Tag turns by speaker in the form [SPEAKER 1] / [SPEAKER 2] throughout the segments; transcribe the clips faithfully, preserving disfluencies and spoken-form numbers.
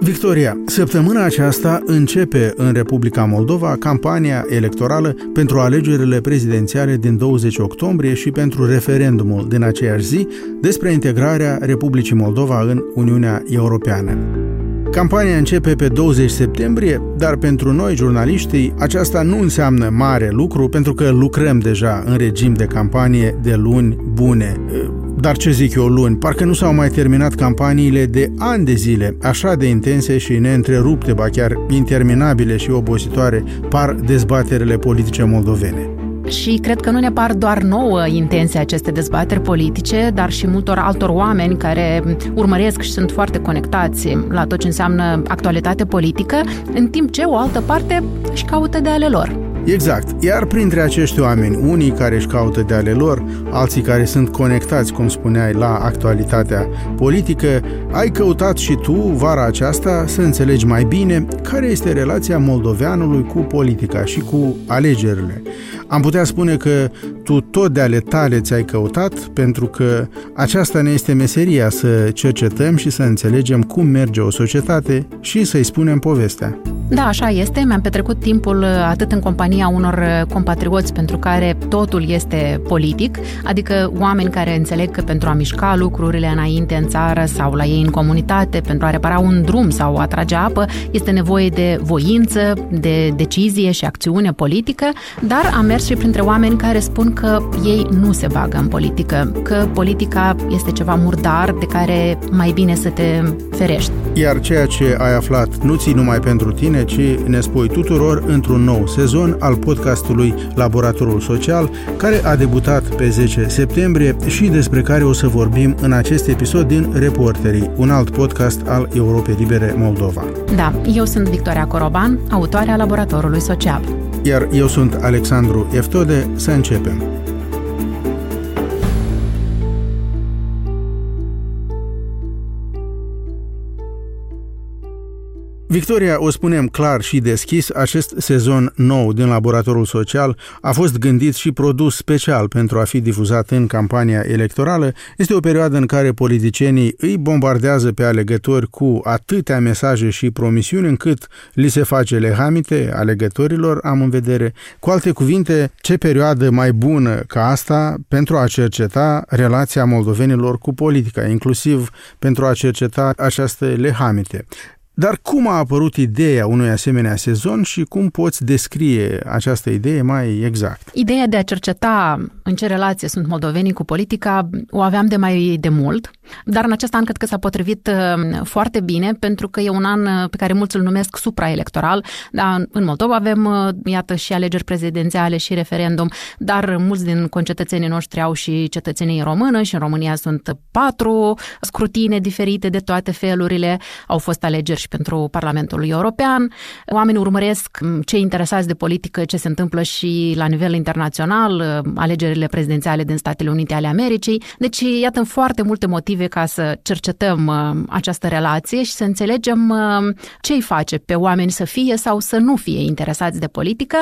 [SPEAKER 1] Victoria, săptămâna aceasta începe în Republica Moldova campania electorală pentru alegerile prezidențiale din douăzeci octombrie și pentru referendumul din aceeași zi despre integrarea Republicii Moldova în Uniunea Europeană. Campania începe pe douăzeci septembrie, dar pentru noi, jurnaliștii, aceasta nu înseamnă mare lucru, pentru că lucrăm deja în regim de campanie de luni bune. Dar ce zic eu luni? Parcă nu s-au mai terminat campaniile de ani de zile, așa de intense și neîntrerupte, ba chiar interminabile și obositoare, par dezbaterile politice moldovene.
[SPEAKER 2] Și cred că nu ne par doar nouă intense aceste dezbateri politice, dar și multor altor oameni care urmăresc și sunt foarte conectați la tot ce înseamnă actualitate politică, în timp ce o altă parte își caută de ale lor.
[SPEAKER 1] Exact. Iar printre acești oameni, unii care își caută de ale lor, alții care sunt conectați, cum spuneai, la actualitatea politică, ai căutat și tu, vara aceasta, să înțelegi mai bine care este relația moldoveanului cu politica și cu alegerile. Am putea spune că tu tot de ale tale ți-ai căutat, pentru că aceasta ne este meseria, să cercetăm și să înțelegem cum merge o societate și să-i spunem povestea.
[SPEAKER 2] Da, așa este. Mi-am petrecut timpul atât în compania unor compatrioți pentru care totul este politic, adică oameni care înțeleg că pentru a mișca lucrurile înainte în țară sau la ei în comunitate, pentru a repara un drum sau a trage apă, este nevoie de voință, de decizie și acțiune politică, dar am mers și printre oameni care spun că ei nu se bagă în politică, că politica este ceva murdar de care mai bine să te ferești.
[SPEAKER 1] Iar ceea ce ai aflat nu ții numai pentru tine, ci ne spui tuturor într-un nou sezon al podcastului Laboratorul Social, care a debutat pe zece septembrie și despre care o să vorbim în acest episod din Reporterii, un alt podcast al Europei Libere Moldova.
[SPEAKER 2] Da, eu sunt Victoria Coroban, autoarea Laboratorului Social.
[SPEAKER 1] Iar eu sunt Alexandru Eftode. Să începem. Victoria, o spunem clar și deschis, acest sezon nou din Laboratorul Social a fost gândit și produs special pentru a fi difuzat în campania electorală. Este o perioadă în care politicienii îi bombardează pe alegători cu atâtea mesaje și promisiuni încât li se face lehamite alegătorilor, am în vedere. Cu alte cuvinte, ce perioadă mai bună ca asta pentru a cerceta relația moldovenilor cu politica, inclusiv pentru a cerceta această lehamite. Dar cum a apărut ideea unui asemenea sezon și cum poți descrie această idee mai exact?
[SPEAKER 2] Ideea de a cerceta în ce relație sunt moldovenii cu politica o aveam de mai de mult, dar în acest an cred că s-a potrivit foarte bine, pentru că e un an pe care mulți îl numesc supraelectoral. Dar în Moldova avem, iată, și alegeri prezidențiale și referendum, dar mulți din concetățenii noștri au și cetățenie română și în România sunt patru scrutine diferite de toate felurile, au fost alegeri și pentru Parlamentul European. Oamenii urmăresc cei interesați de politică, ce se întâmplă și la nivel internațional, alegerile prezidențiale din Statele Unite ale Americii. Deci, iată, foarte multe motive ca să cercetăm această relație și să înțelegem ce îi face pe oameni să fie sau să nu fie interesați de politică.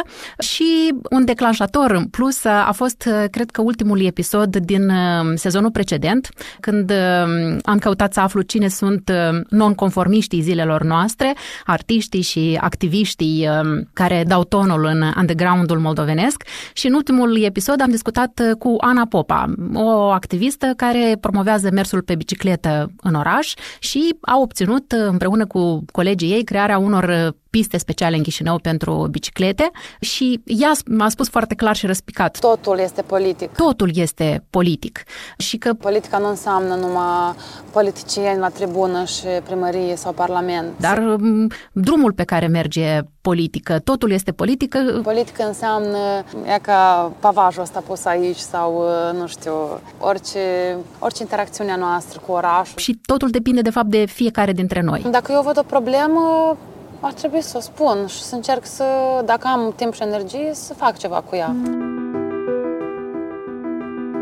[SPEAKER 2] Și un declanșator în plus a fost, cred că, ultimul episod din sezonul precedent, când am căutat să aflu cine sunt nonconformiștii zilelor noastre, artiștii și activiștii care dau tonul în underground-ul moldovenesc, și în ultimul episod am discutat cu Ana Popa, o activistă care promovează mersul pe bicicletă în oraș și a obținut împreună cu colegii ei crearea unor piste speciale în Chișinău pentru biciclete și ea m-a spus foarte clar și răspicat.
[SPEAKER 3] Totul este politic.
[SPEAKER 2] Totul este politic. Și că
[SPEAKER 3] politica nu înseamnă numai politicieni la tribună și primărie sau parlament.
[SPEAKER 2] Dar drumul pe care merge politică, totul este politică.
[SPEAKER 3] Politică înseamnă, e ca pavajul ăsta pus aici sau, nu știu, orice, orice interacțiune a noastră cu orașul.
[SPEAKER 2] Și totul depinde, de fapt, de fiecare dintre noi.
[SPEAKER 3] Dacă eu văd o problemă, ar trebui să o spun și să încerc să, dacă am timp și energie, să fac ceva cu ea.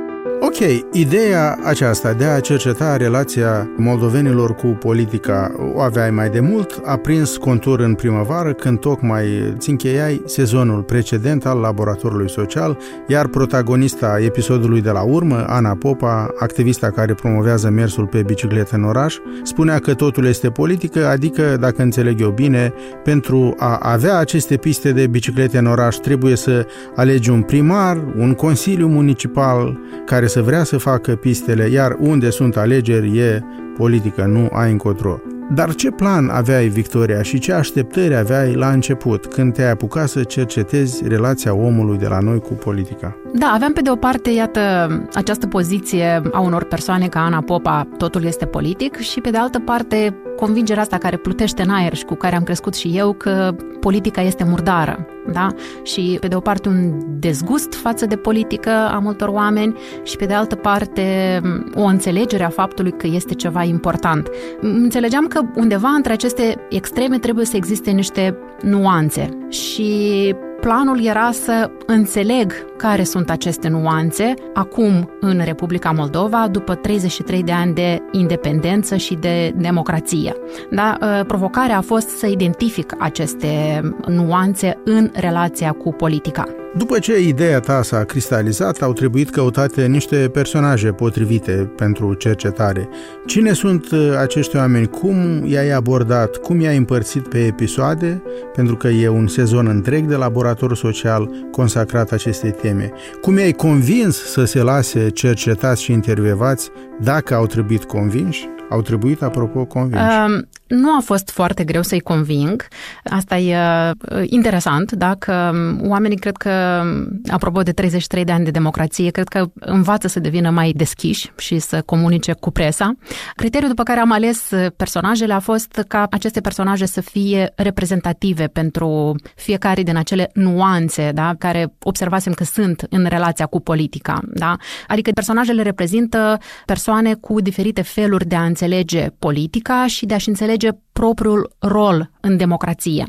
[SPEAKER 1] Ok, ideea aceasta de a cerceta relația moldovenilor cu politica o aveai mai de mult, a prins contur în primăvară când tocmai îți încheiai sezonul precedent al Laboratorului Social, iar protagonista episodului de la urmă, Ana Popa, activista care promovează mersul pe bicicletă în oraș, spunea că totul este politică, adică, dacă înțeleg eu bine, pentru a avea aceste piste de biciclete în oraș trebuie să alegi un primar, un consiliu municipal care să vrea să facă pistele, iar unde sunt alegeri e politică, nu ai încotro. Dar ce plan aveai, Victoria, și ce așteptări aveai la început, când te-ai apucat să cercetezi relația omului de la noi cu politica?
[SPEAKER 2] Da, aveam pe de o parte, iată, această poziție a unor persoane ca Ana Popa, totul este politic, și pe de altă parte, convingerea asta care plutește în aer și cu care am crescut și eu, că politica este murdară, da? Și pe de o parte un dezgust față de politică a multor oameni și pe de altă parte o înțelegere a faptului că este ceva important. Înțelegeam că undeva între aceste extreme trebuie să existe niște nuanțe și planul era să înțeleg care sunt aceste nuanțe acum în Republica Moldova, după treizeci și trei de ani de independență și de democrație. Da? Provocarea a fost să identific aceste nuanțe în relația cu politica.
[SPEAKER 1] După ce ideea ta s-a cristalizat, au trebuit căutate niște personaje potrivite pentru cercetare. Cine sunt acești oameni? Cum i-ai abordat? Cum i-ai împărțit pe episoade? Pentru că e un sezon întreg de Laborator Social consacrat acestei teme. Cum i-ai convins să se lase cercetați și intervievați dacă au trebuit convinși? Au trebuit, apropo, convinși? Uh,
[SPEAKER 2] nu a fost foarte greu să-i conving. Asta e uh, interesant, da? Că oamenii cred că, apropo de treizeci și trei de ani de democrație, cred că învață să devină mai deschiși și să comunice cu presa. Criteriul după care am ales personajele a fost ca aceste personaje să fie reprezentative pentru fiecare din acele nuanțe, da? Care observasem că sunt în relația cu politica. Da? Adică personajele reprezintă persoane cu diferite feluri de a înțelege politica și de a-și înțelege propriul rol în democrație.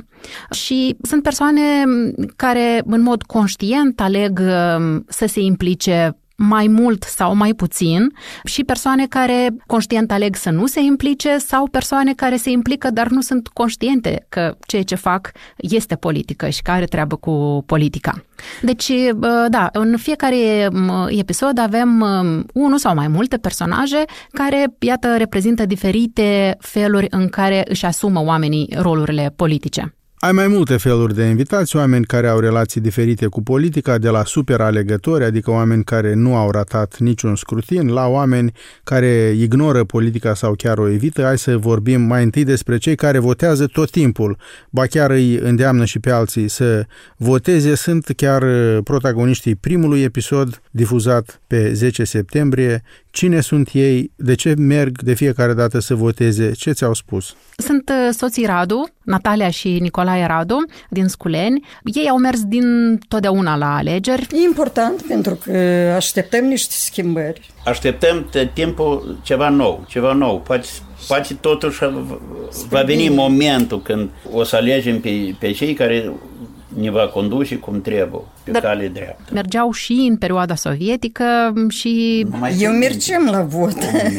[SPEAKER 2] Și sunt persoane care în mod conștient aleg să se implice mai mult sau mai puțin și persoane care conștient aleg să nu se implice sau persoane care se implică, dar nu sunt conștiente că ceea ce fac este politică și că are treabă cu politica. Deci, da, în fiecare episod avem unul sau mai multe personaje care, iată, reprezintă diferite feluri în care își asumă oamenii rolurile politice.
[SPEAKER 1] Ai mai multe feluri de invitați, oameni care au relații diferite cu politica, de la super alegători, adică oameni care nu au ratat niciun scrutin, la oameni care ignoră politica sau chiar o evită. Hai să vorbim mai întâi despre cei care votează tot timpul, ba chiar îi îndeamnă și pe alții să voteze. Sunt chiar protagoniștii primului episod difuzat pe zece septembrie. Cine sunt ei? De ce merg de fiecare dată să voteze? Ce ți-au spus?
[SPEAKER 2] Sunt soții Radu, Natalia și Nicolae Radu, din Sculeni. Ei au mers din totdeauna la alegeri.
[SPEAKER 4] E important pentru că așteptăm niște schimbări.
[SPEAKER 5] Așteptăm tot timpul ceva nou, ceva nou. Poate, poate totuși va veni momentul când o să alegem pe, pe cei care ne va conduce cum trebuie, pe Dar cale dreaptă.
[SPEAKER 2] Mergeau și în perioada sovietică și...
[SPEAKER 4] Eu mergeam la vot.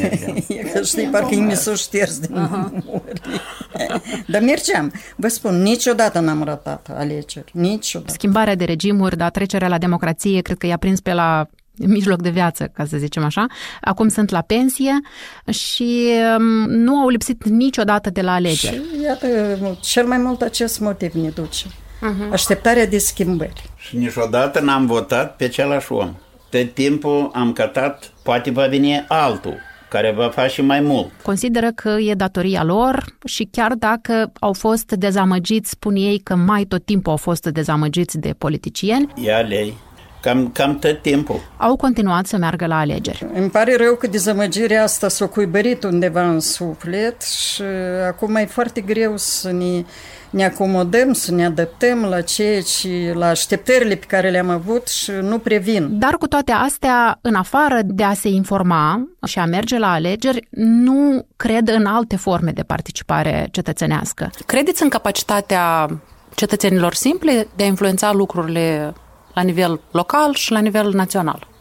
[SPEAKER 4] E că știi, parcă mi s-o șters din memorie. Dar mergeam. Vă spun, niciodată n-am ratat alegeri. Niciodată.
[SPEAKER 2] Schimbarea de regimuri, dar trecerea la democrație, cred că i-a prins pe la mijloc de viață, ca să zicem așa. Acum sunt la pensie și nu au lipsit niciodată de la alegeri.
[SPEAKER 4] Și iată, cel mai mult acest motiv ne duce. Uh-huh. Așteptarea de schimbări.
[SPEAKER 5] Și niciodată n-am votat pe același om. Tot timpul am cătat, poate va veni altul care va face mai mult.
[SPEAKER 2] Consideră că e datoria lor și chiar dacă au fost dezamăgiți, spun ei că mai tot timpul au fost dezamăgiți de politicieni.
[SPEAKER 5] Ia lei. Cam, cam tot timpul.
[SPEAKER 2] Au continuat să meargă la alegeri.
[SPEAKER 4] Îmi pare rău că dezamăgirea asta s-a cuibărit undeva în suflet și acum e foarte greu să ne, ne acomodăm, să ne adaptăm la ceea ce, la așteptările pe care le-am avut și nu previn.
[SPEAKER 2] Dar cu toate astea, în afară de a se informa și a merge la alegeri, nu cred în alte forme de participare cetățenească.
[SPEAKER 6] Credeți în capacitatea cetățenilor simple de a influența lucrurile la nivel local și la nivel național?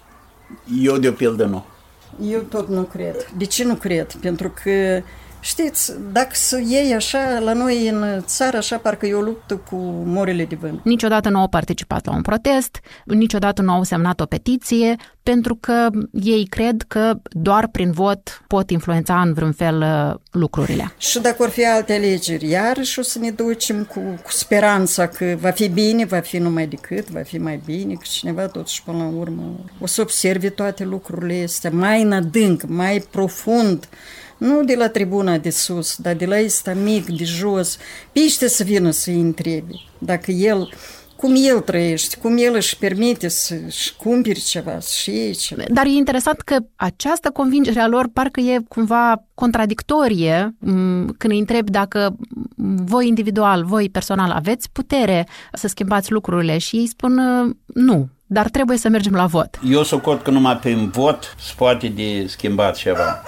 [SPEAKER 5] Eu, de pildă, nu.
[SPEAKER 4] Eu tot nu cred. De ce nu cred? Pentru că, știți, dacă să iei așa, la noi în țară, așa parcă e o luptă cu morile de vânt.
[SPEAKER 2] Niciodată nu au participat la un protest, niciodată nu au semnat o petiție, pentru că ei cred că doar prin vot pot influența în vreun fel lucrurile.
[SPEAKER 4] Și dacă vor fi alte alegeri, iarăși o să ne ducem cu, cu speranța că va fi bine, va fi numai decât, va fi mai bine, că cineva totuși până la urmă o să observe toate lucrurile astea mai în adânc, mai profund, nu de la tribuna de sus, dar de la ăsta mic, de jos, piște să vină să-i întrebe dacă el, cum el trăiește, cum el își permite să-și cumpere ceva, să-și iei ceva.
[SPEAKER 2] Dar e interesant că această convingere a lor parcă e cumva contradictorie când îi întreb dacă voi individual, voi personal aveți putere să schimbați lucrurile și ei spun nu, dar trebuie să mergem la vot.
[SPEAKER 5] Eu socot că numai prin vot se poate de schimbat ceva.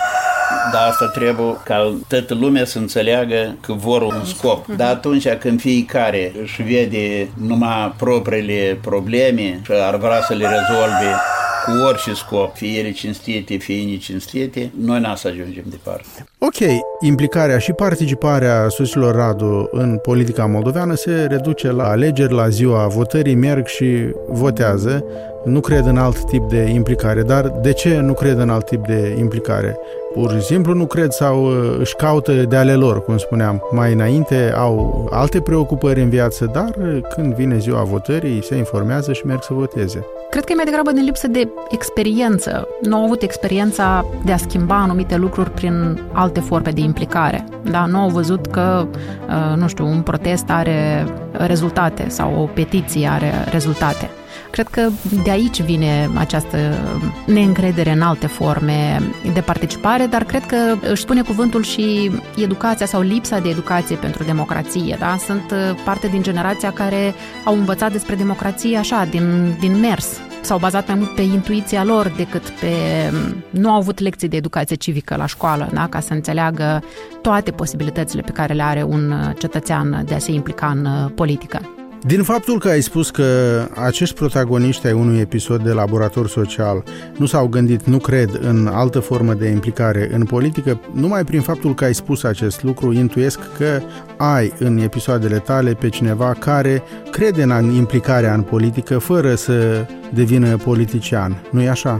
[SPEAKER 5] Dar asta trebuie ca toată lumea să înțeleagă că vor un scop. Dar atunci când fiecare își vede numai propriile probleme și ar vrea să le rezolve cu orice scop, fie ele cinstite, fie necinstite, noi n-am să ajungem departe.
[SPEAKER 1] Ok, implicarea și participarea soților Radu în politica moldoveană se reduce la alegeri, la ziua votării, merg și votează. Nu cred în alt tip de implicare, dar de ce nu cred în alt tip de implicare? Pur și simplu nu cred sau își caută de ale lor, cum spuneam. Mai înainte au alte preocupări în viață, dar când vine ziua votării se informează și merg să voteze.
[SPEAKER 2] Cred că e mai degrabă din lipsă de experiență. Nu au avut experiența de a schimba anumite lucruri prin alte forme de implicare. Da? Nu au văzut că, nu știu, un protest are rezultate sau o petiție are rezultate. Cred că de aici vine această neîncredere în alte forme de participare, dar cred că își spune cuvântul și educația sau lipsa de educație pentru democrație. Da? Sunt parte din generația care au învățat despre democrație așa, din, din mers. S-au bazat mai mult pe intuiția lor decât pe... Nu au avut lecții de educație civică la școală, da? Ca să înțeleagă toate posibilitățile pe care le are un cetățean de a se implica în politică.
[SPEAKER 1] Din faptul că ai spus că acești protagoniști ai unui episod de Laborator Social nu s-au gândit, nu cred, în altă formă de implicare în politică, numai prin faptul că ai spus acest lucru, intuiesc că ai în episoadele tale pe cineva care crede în implicarea în politică fără să devină politician. Nu-i așa?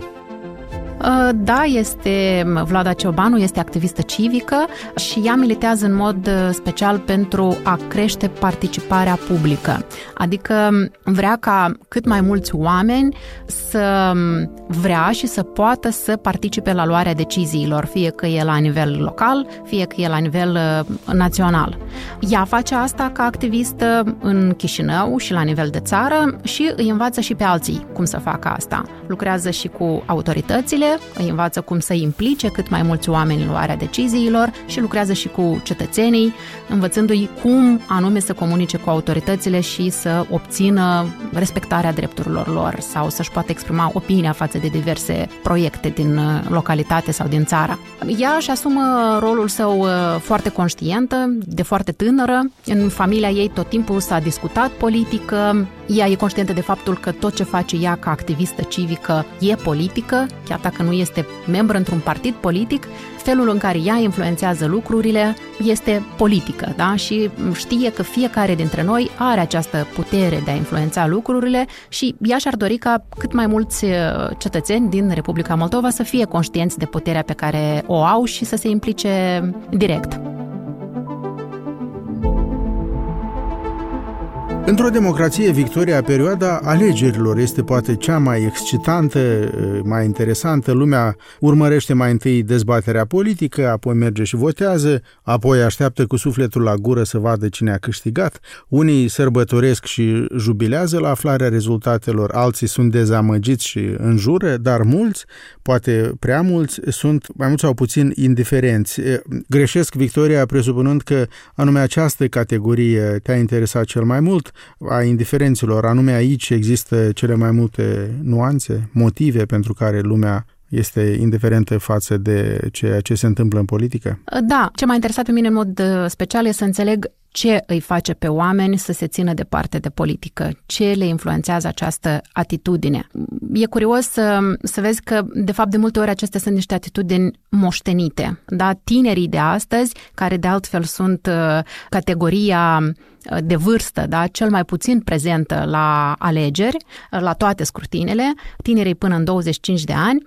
[SPEAKER 2] Da, este Vlada Ciobanu, este activistă civică și ea militează în mod special pentru a crește participarea publică. Adică vrea ca cât mai mulți oameni să vrea și să poată să participe la luarea deciziilor, fie că e la nivel local, fie că e la nivel național. Ea face asta ca activistă în Chișinău și la nivel de țară și îi învață și pe alții cum să facă asta. Lucrează și cu autoritățile, îi învață cum să implice cât mai mulți oameni în luarea deciziilor și lucrează și cu cetățenii, învățându-i cum anume să comunice cu autoritățile și să obțină respectarea drepturilor lor sau să-și poată exprima opinia față de diverse proiecte din localitate sau din țară. Ea își asumă rolul său foarte conștientă, de foarte tânără. În familia ei tot timpul s-a discutat politică. Ea e conștientă de faptul că tot ce face ea ca activistă civică e politică, chiar dacă nu este membră într-un partid politic, felul în care ea influențează lucrurile este politică, da? Și știe că fiecare dintre noi are această putere de a influența lucrurile și ea și-ar dori ca cât mai mulți cetățeni din Republica Moldova să fie conștienți de puterea pe care o au și să se implice direct.
[SPEAKER 1] Într-o democrație, Victoria, perioada alegerilor este poate cea mai excitantă, mai interesantă. Lumea urmărește mai întâi dezbaterea politică, apoi merge și votează, apoi așteaptă cu sufletul la gură să vadă cine a câștigat. Unii sărbătoresc și jubilează la aflarea rezultatelor, alții sunt dezamăgiți și înjură, dar mulți, poate prea mulți, sunt mai mult sau puțin indiferenți. Greșesc, Victoria, presupunând că anume această categorie te-a interesat cel mai mult, a indiferenților, anume aici există cele mai multe nuanțe, motive pentru care lumea este indiferentă față de ceea ce se întâmplă în politică?
[SPEAKER 2] Da, ce m-a interesat pe mine în mod special e să înțeleg ce îi face pe oameni să se țină departe de politică, ce le influențează această atitudine. E curios să, să vezi că, de fapt, de multe ori acestea sunt niște atitudini moștenite. Da? Tinerii de astăzi, care de altfel sunt uh, categoria de vârstă, da, cel mai puțin prezentă la alegeri, la toate scrutinele, tinerii până în douăzeci și cinci de ani,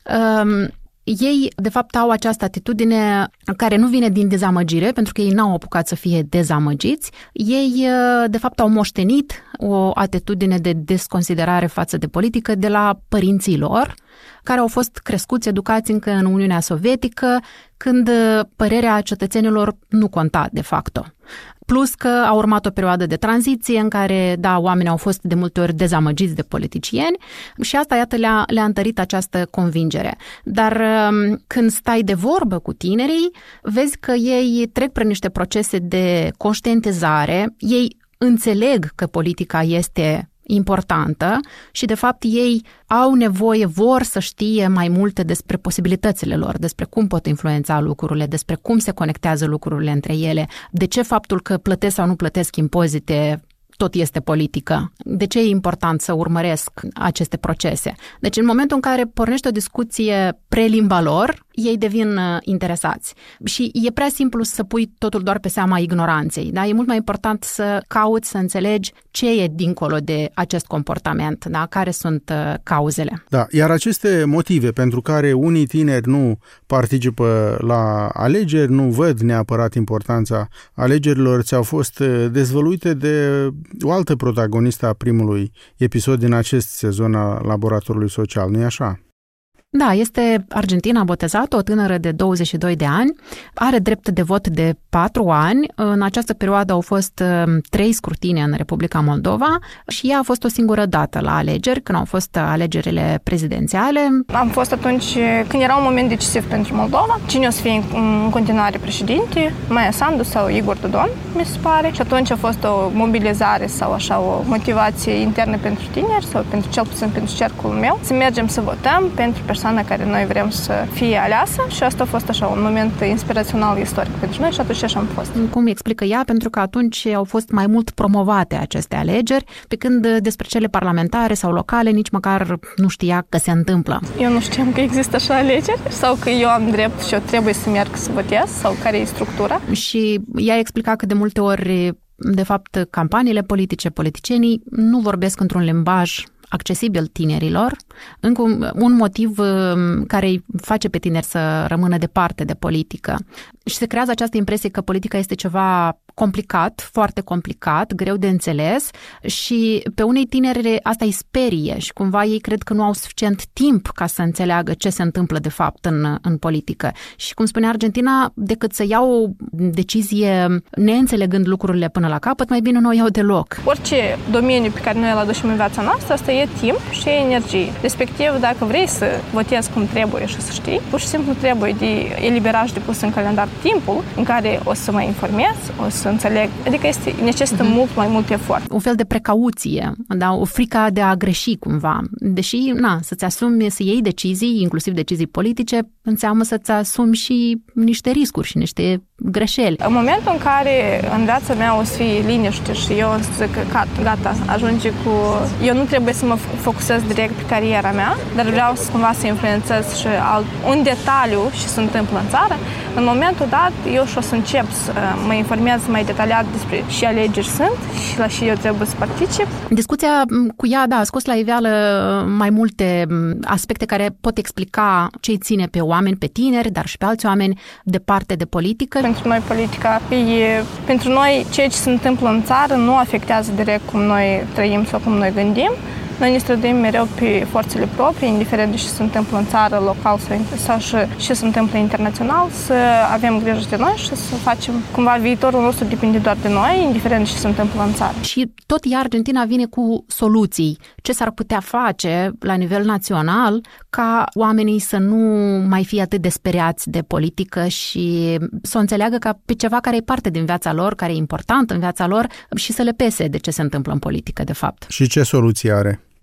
[SPEAKER 2] um, ei, de fapt, au această atitudine care nu vine din dezamăgire, pentru că ei n-au apucat să fie dezamăgiți. Ei, de fapt, au moștenit o atitudine de desconsiderare față de politică de la părinții lor, care au fost crescuți, educați încă în Uniunea Sovietică, când părerea cetățenilor nu conta, de facto. Plus că a urmat o perioadă de tranziție în care, da, oamenii au fost de multe ori dezamăgiți de politicieni și asta, iată, le-a, le-a întărit această convingere. Dar când stai de vorbă cu tinerii, vezi că ei trec prin niște procese de conștientizare, ei înțeleg că politica este importantă și, de fapt, ei au nevoie, vor să știe mai multe despre posibilitățile lor, despre cum pot influența lucrurile, despre cum se conectează lucrurile între ele, de ce faptul că plătesc sau nu plătesc impozite tot este politică. De ce e important să urmăresc aceste procese? Deci, în momentul în care pornește o discuție pre-limba lor, ei devin interesați. Și e prea simplu să pui totul doar pe seama ignoranței. Da? E mult mai important să cauți, să înțelegi ce e dincolo de acest comportament, da? Care sunt uh, cauzele.
[SPEAKER 1] Da, iar aceste motive pentru care unii tineri nu participă la alegeri, nu văd neapărat importanța alegerilor, ți-au fost dezvăluite de o altă protagonistă a primului episod din acest sezon al Laboratorului Social, nu-i așa?
[SPEAKER 2] Da, este Argentina botezată, o tânără de douăzeci și doi de ani, are drept de vot de patru ani. În această perioadă au fost trei scrutine în Republica Moldova și ea a fost o singură dată la alegeri, când au fost alegerile prezidențiale.
[SPEAKER 7] Am fost atunci când era un moment decisiv pentru Moldova. Cine o să fie în continuare președinte? Maia Sandu sau Igor Dodon, mi se pare. Și atunci a fost o mobilizare sau așa o motivație internă pentru tineri sau pentru cel puțin pentru cercul meu să mergem să votăm pentru persoane care noi vrem să fie aleasă și asta a fost așa un moment inspirațional istoric pentru noi și atunci așa am fost.
[SPEAKER 2] Cum explică ea? Pentru că atunci au fost mai mult promovate aceste alegeri, pe când despre cele parlamentare sau locale nici măcar nu știa că se întâmplă.
[SPEAKER 7] Eu nu știam că există așa alegeri sau că eu am drept și eu trebuie să merg să votez sau care e structura. Și
[SPEAKER 2] ea explica că de multe ori, de fapt, campaniile politice, politicienii nu vorbesc într-un limbaj accesibil tinerilor, încă un motiv care îi face pe tineri să rămână departe de politică. Și se creează această impresie că politica este ceva complicat, foarte complicat, greu de înțeles și pe unei tineri asta îi sperie și cumva ei cred că nu au suficient timp ca să înțeleagă ce se întâmplă de fapt în, în politică. Și cum spunea Argentina, decât să iau o decizie neînțelegând lucrurile până la capăt, mai bine nu o iau deloc.
[SPEAKER 7] Orice domeniu pe care noi îl aducem în viața noastră, asta e timp și e energie. Respectiv, dacă vrei să votezi cum trebuie și să știi, pur și simplu trebuie de eliberaj de pus în calendar timpul în care o să mă informez, o să înțeleg. Adică este, necesită uh-huh. mult mai mult efort.
[SPEAKER 2] Un fel de precauție, da? O frică de a greși cumva. Deși, na, să-ți asumi, să iei decizii, inclusiv decizii politice, înseamnă să-ți asumi și niște riscuri și niște greșeli.
[SPEAKER 7] În momentul în care în viața mea o să fie liniște și eu o să zic că gata, ajunge cu... Eu nu trebuie să mă focusez direct pe cariera mea, dar vreau să cumva să influențez și alt, un detaliu și se întâmplă în țară. În momentul dat, eu și o să încep să mă informez mai detaliat despre ce alegeri sunt și la ce eu trebuie să particip.
[SPEAKER 2] Discuția cu ea, da, a scos la iveală mai multe aspecte care pot explica ce îi ține pe oameni, pe tineri, dar și pe alți oameni departe de politică.
[SPEAKER 7] Pentru noi politica e... Pentru noi ceea ce se întâmplă în țară nu afectează direct cum noi trăim sau cum noi gândim. Noi ne străduim mereu pe forțele proprii, indiferent de ce se întâmplă în țară, local sau, sau și ce se întâmplă internațional, să avem grijă de noi și să facem cumva viitorul nostru depinde doar de noi, indiferent de ce se întâmplă în țară.
[SPEAKER 2] Și tot ea, Argentina, vine cu soluții. Ce s-ar putea face la nivel național ca oamenii să nu mai fie atât de speriați de politică și să o înțeleagă ca pe ceva care e parte din viața lor, care e important în viața lor și să le pese de ce se întâmplă în politică, de fapt.
[SPEAKER 1] Și ce soluție are?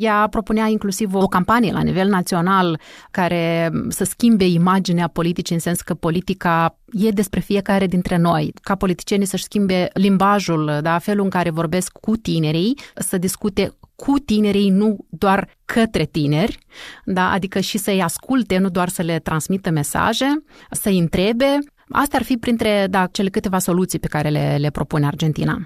[SPEAKER 2] Ea propunea inclusiv o campanie la nivel național care să schimbe imaginea politicii, în sens că politica e despre fiecare dintre noi, ca politicienii să-și schimbe limbajul, da, felul în care vorbesc cu tinerii, să discute cu tinerii, nu doar către tineri, da, adică și să-i asculte, nu doar să le transmită mesaje, să-i întrebe. Astea ar fi printre, da, cele câteva soluții pe care le, le propune Argentina.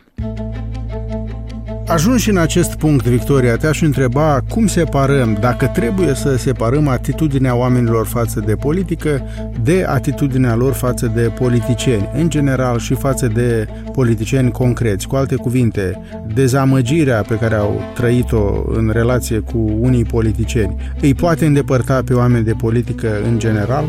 [SPEAKER 1] Ajuns și în acest punct, Victoria, te-aș întreba cum separăm, dacă trebuie să separăm atitudinea oamenilor față de politică de atitudinea lor față de politicieni, în general și față de politicieni concreți. Cu alte cuvinte, dezamăgirea pe care au trăit-o în relație cu unii politicieni îi poate îndepărta pe oameni de politică în general?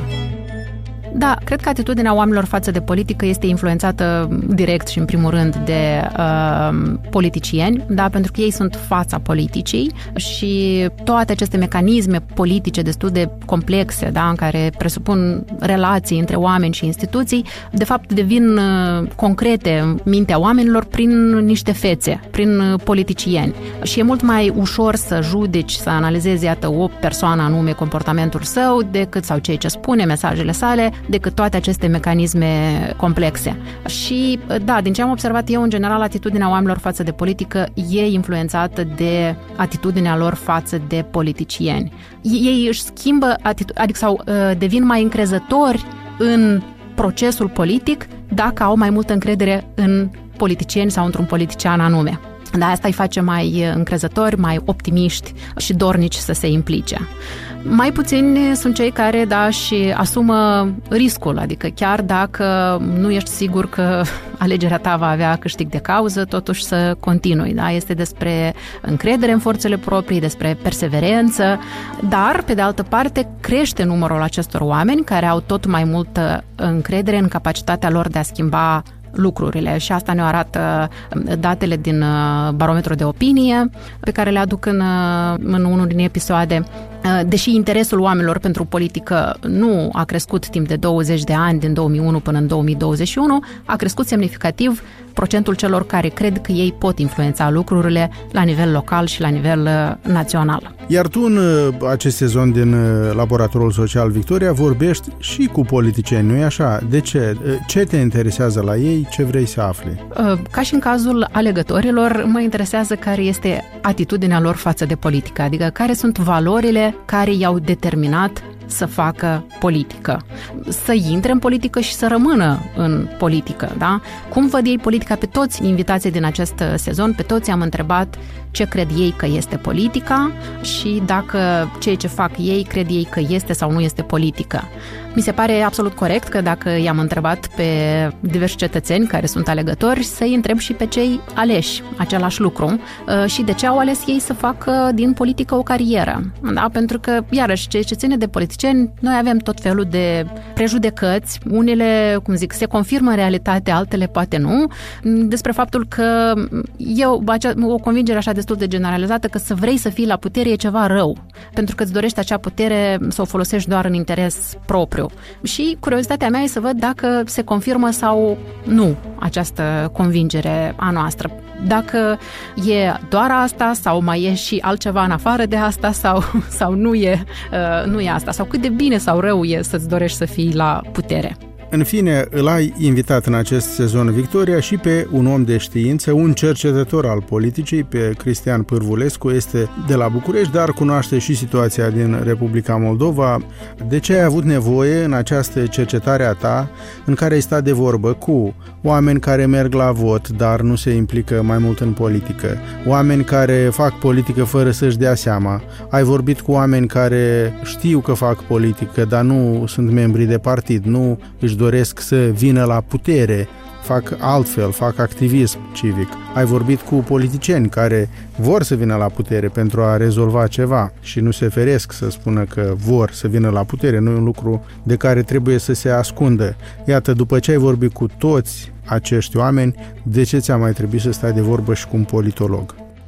[SPEAKER 2] Da, cred că atitudinea oamenilor față de politică este influențată direct și în primul rând de uh, politicieni, da, pentru că ei sunt fața politicii și toate aceste mecanisme politice destul de complexe, da, în care presupun relații între oameni și instituții, de fapt devin uh, concrete în mintea oamenilor prin niște fețe, prin uh, politicieni. Și e mult mai ușor să judeci, să analizezi, iată, o persoană anume, comportamentul său, decât sau ceea ce spune, mesajele sale, decât toate aceste mecanisme complexe. Și, da, din ce am observat eu, în general, atitudinea oamenilor față de politică e influențată de atitudinea lor față de politicieni. Ei își schimbă, atitu- adică sau devin mai încrezători în procesul politic dacă au mai multă încredere în politicieni sau într-un politician anume. Dar asta îi face mai încrezători, mai optimiști și dornici să se implice. Mai puțini sunt cei care, da, și asumă riscul, adică chiar dacă nu ești sigur că alegerea ta va avea câștig de cauză, totuși să continui, da? Este despre încredere în forțele proprii, despre perseverență, dar, pe de altă parte, crește numărul acestor oameni care au tot mai multă încredere în capacitatea lor de a schimba lucrurile și asta ne arată datele din barometrul de opinie pe care le aduc în, în unul din episoade. Deși interesul oamenilor pentru politică nu a crescut timp de douăzeci de ani, din două mii unu până în două mii douăzeci și unu, a crescut semnificativ procentul celor care cred că ei pot influența lucrurile la nivel local și la nivel național.
[SPEAKER 1] Iar tu în acest sezon din Laboratorul Social Victoria vorbești și cu politicieni, nu-i așa? De ce? Ce te interesează la ei? Ce vrei să afli?
[SPEAKER 2] Ca și în cazul alegătorilor, mă interesează care este atitudinea lor față de politică, adică care sunt valorile care i-au determinat să facă politică, să intre în politică și să rămână în politică, da? Cum văd ei politica? Pe toți invitații din acest sezon, pe toți am întrebat ce cred ei că este politica și dacă ceea ce fac ei cred ei că este sau nu este politică. Mi se pare absolut corect că dacă i-am întrebat pe diversi cetățeni care sunt alegători, să-i întreb și pe cei aleși același lucru și de ce au ales ei să facă din politică o carieră. Da? Pentru că, iarăși, ceea ce ține de politicieni, noi avem tot felul de prejudecăți, unele, cum zic, se confirmă în realitate, altele poate nu, despre faptul că e o, o convingere așa destul de generalizată că să vrei să fii la putere e ceva rău, pentru că îți dorești acea putere să o folosești doar în interes propriu. Și curiozitatea mea e să văd dacă se confirmă sau nu această convingere a noastră. Dacă e doar asta sau mai e și altceva în afară de asta sau, sau nu, e, uh, nu e asta, sau cât de bine sau rău e să-ți dorești să fii la putere.
[SPEAKER 1] În fine, îl ai invitat în acest sezon, Victoria, și pe un om de știință, un cercetător al politicii, pe Cristian Pârvulescu, este de la București, dar cunoaște și situația din Republica Moldova. De ce ai avut nevoie în această cercetare a ta, în care ai stat de vorbă cu oameni care merg la vot, dar nu se implică mai mult în politică, oameni care fac politică fără să-și dea seama, ai vorbit cu oameni care știu că fac politică, dar nu sunt membri de partid, nu își doresc să vină la putere, fac altfel, fac activism civic. Ai vorbit cu politicieni care vor să vină la putere pentru a rezolva ceva și nu se feresc să spună că vor să vină la putere, nu e un lucru de care trebuie să se ascundă. Iată, după ce ai vorbit cu toți acești oameni, de ce ți-a mai trebuit să stai de vorbă și cu un politolog?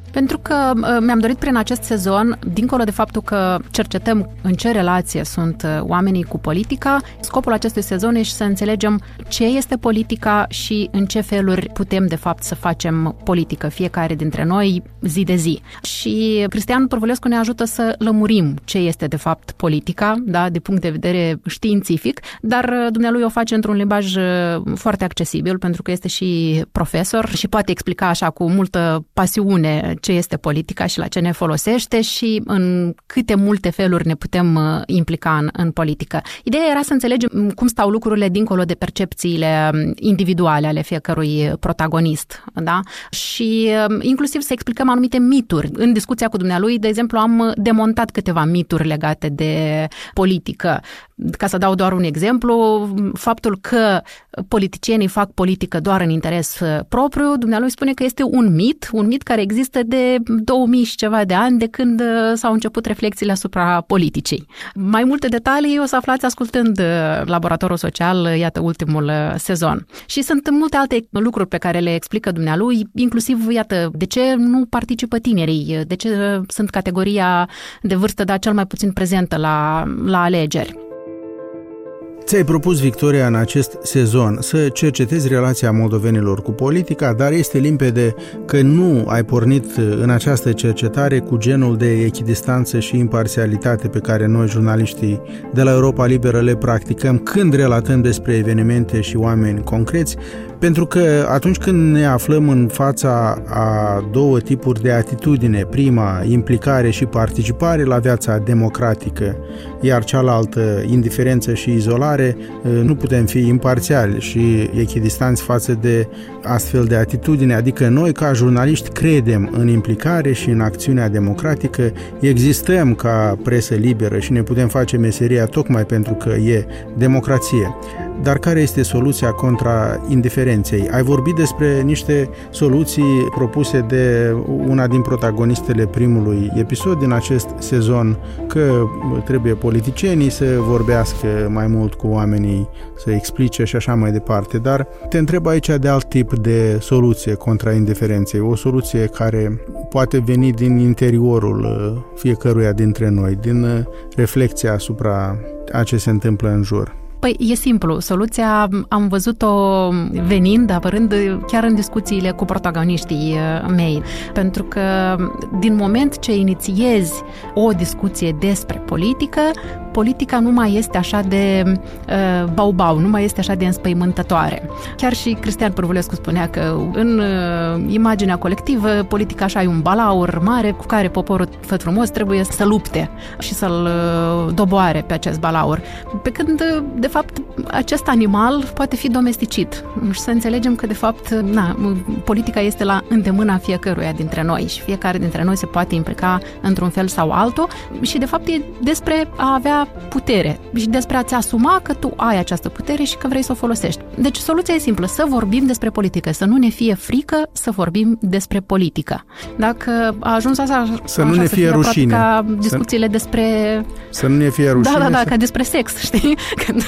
[SPEAKER 2] Pentru că mi-am dorit prin acest sezon, dincolo de faptul că cercetăm în ce relație sunt oamenii cu politica, scopul acestui sezon este să înțelegem ce este politica și în ce feluri putem de fapt să facem politică, fiecare dintre noi, zi de zi. Și Cristian Pârvulescu ne ajută să lămurim ce este de fapt politica, da, de punct de vedere științific, dar dumnealui o face într-un limbaj foarte accesibil, pentru că este și profesor și poate explica așa cu multă pasiune ce este politica și la ce ne folosește și în câte multe feluri ne putem implica în, în politică. Ideea era să înțelegem cum stau lucrurile dincolo de percepțiile individuale ale fiecărui protagonist, da? Și inclusiv să explicăm anumite mituri. În discuția cu dumnealui, de exemplu, am demontat câteva mituri legate de politică. Ca să dau doar un exemplu, faptul că politicienii fac politică doar în interes propriu, dumnealui spune că este un mit, un mit care există de două mii și ceva de ani, de când s-au început reflexiile asupra politicii. Mai multe detalii o să aflați ascultând Laboratorul Social, iată, ultimul sezon. Și sunt multe alte lucruri pe care le explică dumnealui, inclusiv, iată, de ce nu participă tinerii, de ce sunt categoria de vârstă, dar cel mai puțin prezentă la, la alegeri.
[SPEAKER 1] Ți-ai propus, Victoria, în acest sezon să cercetezi relația moldovenilor cu politica, dar este limpede că nu ai pornit în această cercetare cu genul de echidistanță și imparțialitate pe care noi, jurnaliștii de la Europa Liberă, le practicăm când relatăm despre evenimente și oameni concreți, pentru că atunci când ne aflăm în fața a două tipuri de atitudine, prima, implicare și participare la viața democratică, iar cealaltă, indiferență și izolare, nu putem fi imparțiali și echidistanți față de astfel de atitudine, adică noi, ca jurnaliști, credem în implicare și în acțiunea democratică, existăm ca presă liberă și ne putem face meseria tocmai pentru că e democrație. Dar care este soluția contra indiferenței? Ai vorbit despre niște soluții propuse de una din protagonistele primului episod din acest sezon, că trebuie politicienii să vorbească mai mult cu oamenii, să explice și așa mai departe. Dar te întreb aici de alt tip de soluție contra indiferenței, o soluție care poate veni din interiorul fiecăruia dintre noi, din reflexia asupra a ce se întâmplă în jur.
[SPEAKER 2] Păi e simplu, soluția am văzut-o venind, apărând chiar în discuțiile cu protagoniștii mei, pentru că din moment ce inițiezi o discuție despre politică, politica nu mai este așa de uh, bau-bau, nu mai este așa de înspăimântătoare. Chiar și Cristian Pârvulescu spunea că în uh, imaginea colectivă, politica așa e un balaur mare cu care poporul făt frumos trebuie să lupte și să-l uh, doboare pe acest balaur. Pe când, de fapt, acest animal poate fi domesticit și să înțelegem că, de fapt, na, politica este la îndemâna fiecăruia dintre noi și fiecare dintre noi se poate implica într-un fel sau altul și, de fapt, e despre a avea putere și despre a-ți asuma că tu ai această putere și că vrei să o folosești. Deci soluția e simplă, să vorbim despre politică, să nu ne fie frică să vorbim despre politică. Dacă a ajuns asta,
[SPEAKER 1] să nu ne fie rușine.
[SPEAKER 2] Ca discuțiile să, despre...
[SPEAKER 1] Să nu ne fie rușine.
[SPEAKER 2] Da, da, da,
[SPEAKER 1] să...
[SPEAKER 2] ca despre sex, știi? Când...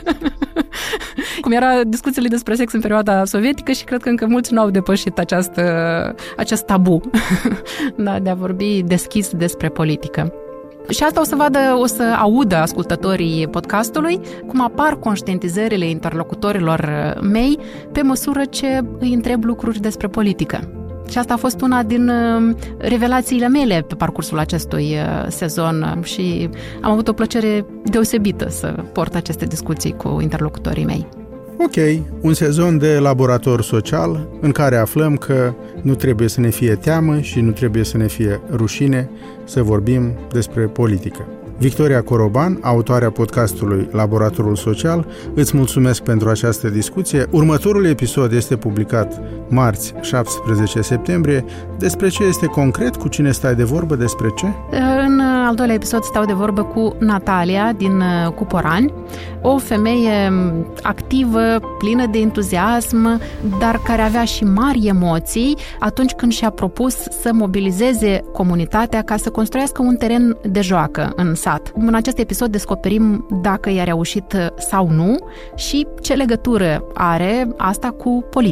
[SPEAKER 2] Cum era discuțiile despre sex în perioada sovietică și cred că încă mulți nu au depășit această, acest tabu da, de a vorbi deschis despre politică. Și asta o să vadă, o să audă ascultătorii podcastului cum apar conștientizările interlocutorilor mei pe măsură ce îi întreb lucruri despre politică. Și asta a fost una din revelațiile mele pe parcursul acestui sezon și am avut o plăcere deosebită să port aceste discuții cu interlocutorii mei.
[SPEAKER 1] Ok, un sezon de laborator social în care aflăm că nu trebuie să ne fie teamă și nu trebuie să ne fie rușine să vorbim despre politică. Victoria Coroban, autoarea podcastului Laboratorul Social, îți mulțumesc pentru această discuție. Următorul episod este publicat marți, șaptesprezece septembrie. Despre ce este concret? Cu cine stai de vorbă? Despre ce?
[SPEAKER 2] În al doilea episod stau de vorbă cu Natalia din Cuporani, o femeie activă, plină de entuziasm, dar care avea și mari emoții atunci când și-a propus să mobilizeze comunitatea ca să construiască un teren de joacă în sat. În acest episod descoperim dacă i-a reușit sau nu și ce legătură are asta cu politica.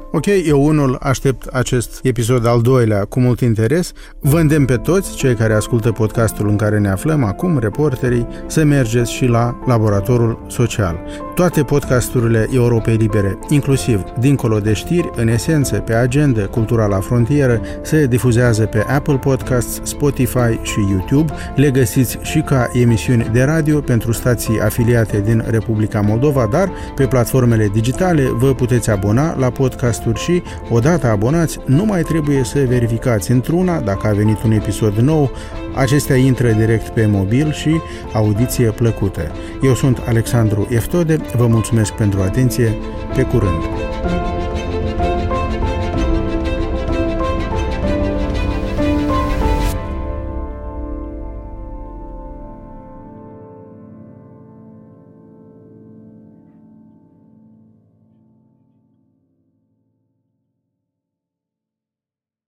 [SPEAKER 1] Ok, eu unul aștept acest episod al doilea cu mult interes. Vă îndemn pe toți cei care ascultă podcastul în care ne aflăm acum, Reporterii, să mergeți și la Laboratorul Social. Toate podcasturile Europei Libere, inclusiv Dincolo de știri, în esență pe agenda Cultura la frontieră, se difuzează pe Apple Podcasts, Spotify și YouTube. Le găsiți și ca emisiuni de radio pentru stații afiliate din Republica Moldova, dar pe platformele digitale vă puteți abona la podcast și, odată abonați, nu mai trebuie să verificați într-una dacă a venit un episod nou. Acestea intră direct pe mobil și audiție plăcută. Eu sunt Alexandru Eftode, vă mulțumesc pentru atenție, pe curând!